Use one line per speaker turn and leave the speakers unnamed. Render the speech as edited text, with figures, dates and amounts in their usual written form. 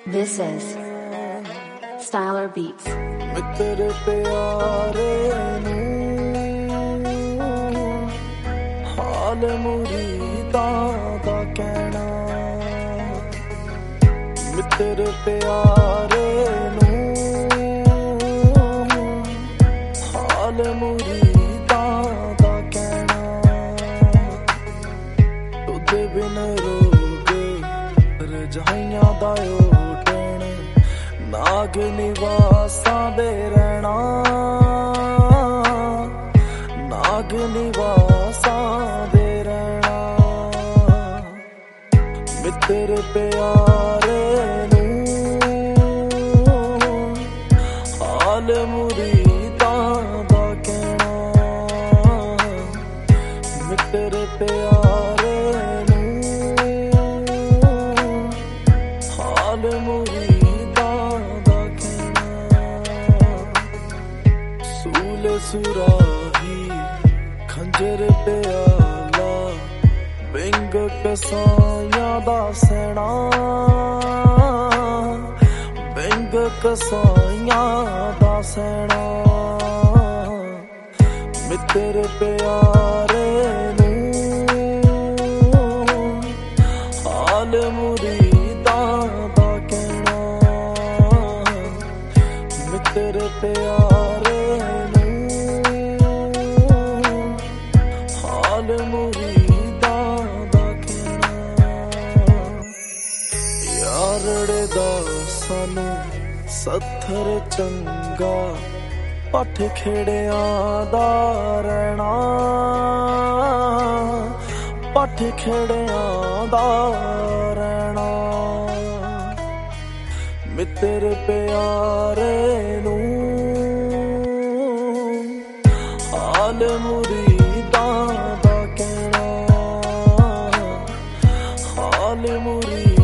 This is Styler Beats.
मित्र प्यारे हाल मुरीदां दा कहना मित्र प्यारे हाल मुरीदां दा कहना तुद बिन रोग रजाइयां दा ओटण नाग निवासां दे रहना नाग निवासां दे रहना मित्र प्यारे हाल मुरीदां दा कहना मित्र प्यारे हाल मुरीदां दा कहना सूल सुराही खंजर प्याला बिंग कसाइयां दा सैना बिंग कसाइयां दा सैना मित्र प्यारे हाल मुरीदां दा कहना मित्र प्यारे हाल मुरीदां दा कहना यारड़े दा सानू सत्थर चंगा पठ खेड़ियां दा रहना पठ खेड़ियां दा रहना मित्र प्यारे हाल मुरीदां दा कहना हाल मुरीदां